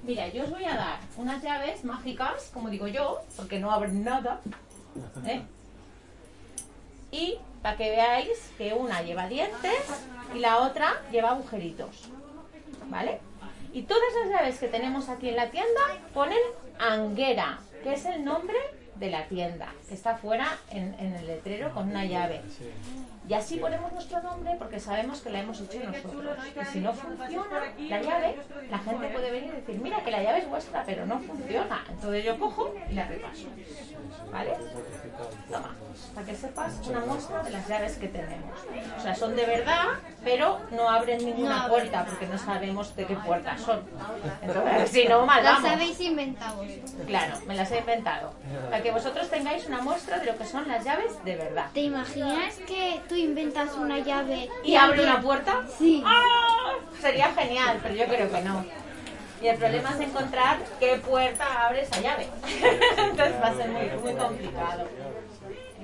Mira, yo os voy a dar unas llaves mágicas, como digo yo, porque no abren nada, ¿eh? Y para que veáis que una lleva dientes y la otra lleva agujeritos, ¿vale? Y todas las llaves que tenemos aquí en la tienda ponen Anguera, que es el nombre de la tienda, que está fuera en el letrero con una llave. Y así ponemos nuestro nombre porque sabemos que la hemos hecho nosotros. Y si no funciona la llave, la gente puede venir y decir, mira que la llave es vuestra, pero no funciona. Entonces yo cojo y la repaso. ¿Vale? Toma, para que sepas una muestra de las llaves que tenemos. O sea, son de verdad, pero no abren ninguna puerta porque no sabemos de qué puertas son. Entonces, si no, mal vamos. Las habéis inventado. Claro, me las he inventado. Para que vosotros tengáis una muestra de lo que son las llaves de verdad. ¿Te imaginas que tú inventas una llave ¿Y abre una puerta? Sí. ¡Ah! Sería genial, pero yo creo que no. Y el problema es encontrar qué puerta abre esa llave. Entonces va a ser muy complicado.